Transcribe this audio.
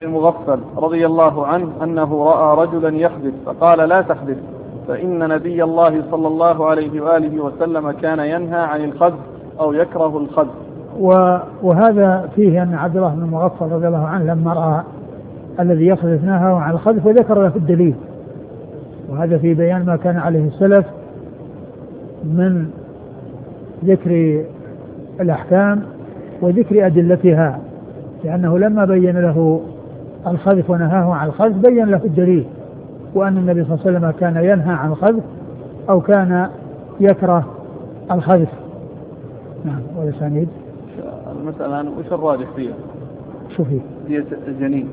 المغفل رضي الله عنه أنه رأى رجلا يحدث فقال لا تحدث، فإن نبي الله صلى الله عليه وآله وسلم كان ينهى عن الخذف أو يكره الخذف. وهذا فيه أن عبد الله بن المغفل رضي الله عنه لما رأى الذي يخذف نهى عن الخذف وذكر له الدليل، وهذا في بيان ما كان عليه السلف من ذكر الأحكام وذكر أدلتها، لأنه لما بين له الخذف ونهاه عن الخذف بين له الدليل، وأن النبي صلى الله عليه وسلم كان ينهى عن الخذف أو كان يكره الخذف. نعم. والأسانيد المسألة وش الراجح فيها؟ شوفي دية الجنين.